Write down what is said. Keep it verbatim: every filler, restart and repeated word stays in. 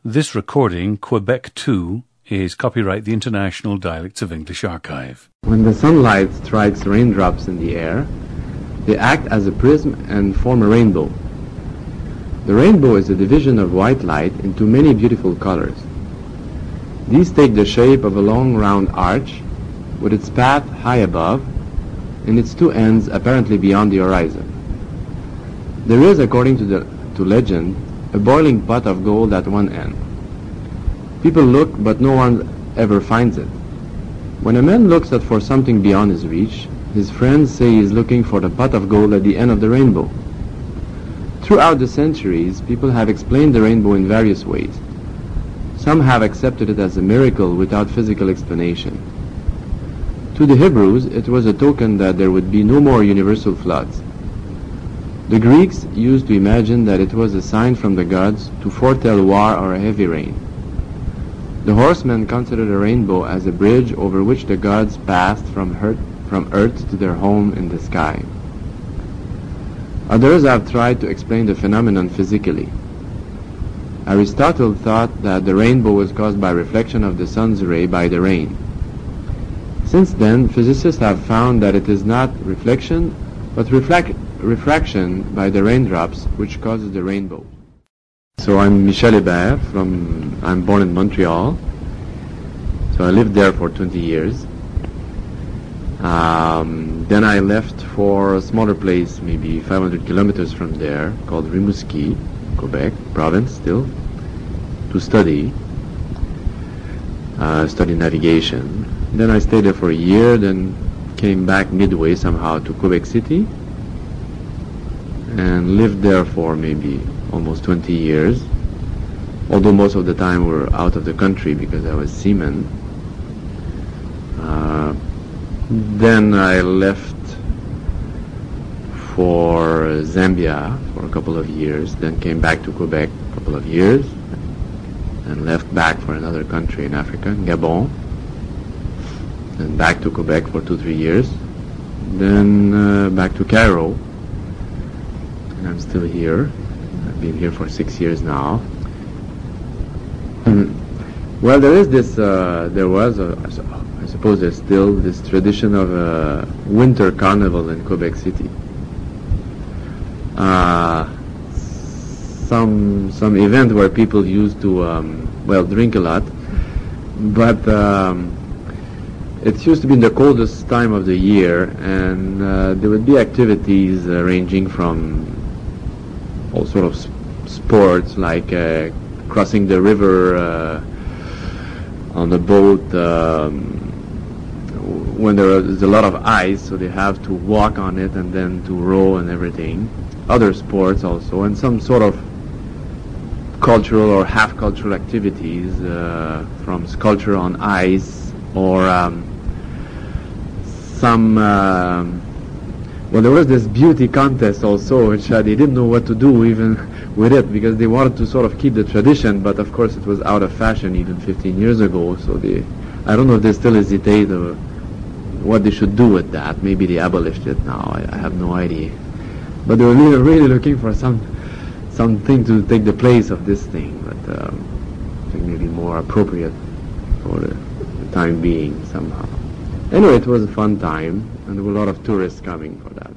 This recording, Quebec two, is copyright the International Dialects of English Archive. When the sunlight strikes raindrops in the air, they act as a prism and form a rainbow. The rainbow is a division of white light into many beautiful colors. These take the shape of a long round arch with its path high above and its two ends apparently beyond the horizon. There is, according to, the, to legend, a boiling pot of gold at one end. People look, but no one ever finds it. When a man looks out for something beyond his reach, his friends say he is looking for the pot of gold at the end of the rainbow. Throughout the centuries, people have explained the rainbow in various ways. Some have accepted it as a miracle without physical explanation. To the Hebrews, it was a token that there would be no more universal floods. The Greeks used to imagine that it was a sign from the gods to foretell war or a heavy rain. The horsemen considered a rainbow as a bridge over which the gods passed from earth, from earth to their home in the sky. Others have tried to explain the phenomenon physically. Aristotle thought that the rainbow was caused by reflection of the sun's ray by the rain. Since then, physicists have found that it is not reflection, but reflect, refraction by the raindrops which causes the rainbow. So I'm Michel Hébert, from, I'm born in Montreal. So I lived there for twenty years. Um, then I left for a smaller place, maybe five hundred kilometers from there, called Rimouski, Quebec, province still, to study, uh, study navigation. Then I stayed there for a year, then came back midway somehow to Quebec City, and lived there for maybe almost twenty years, although most of the time we were out of the country because I was seaman. Uh, then I left for Zambia for a couple of years, then came back to Quebec a couple of years, and left back for another country in Africa, Gabon, and back to Quebec for two, three years, then uh, back to Cairo, and I'm still here. I've been here for six years now. Mm. Well, there is this, uh, there was, a, I suppose there's still this tradition of a winter carnival in Quebec City. Uh, some some event where people used to, um, well, drink a lot, but um, it used to be in the coldest time of the year, and uh, there would be activities uh, ranging from all sort of sp- sports like uh, crossing the river uh, on a boat um, when there is a lot of ice, so they have to walk on it and then to row and everything. Other sports also, and some sort of cultural or half-cultural activities uh, from sculpture on ice or um, some uh, well, there was this beauty contest also, which uh, they didn't know what to do even with it because they wanted to sort of keep the tradition, but of course it was out of fashion even fifteen years ago. So they, I don't know if they still hesitate or what they should do with that. Maybe they abolished it now. I, I have no idea. But they were really, really looking for some something to take the place of this thing, but um, I think maybe more appropriate for the, the time being somehow. Anyway, it was a fun time, and there were a lot of tourists coming for that.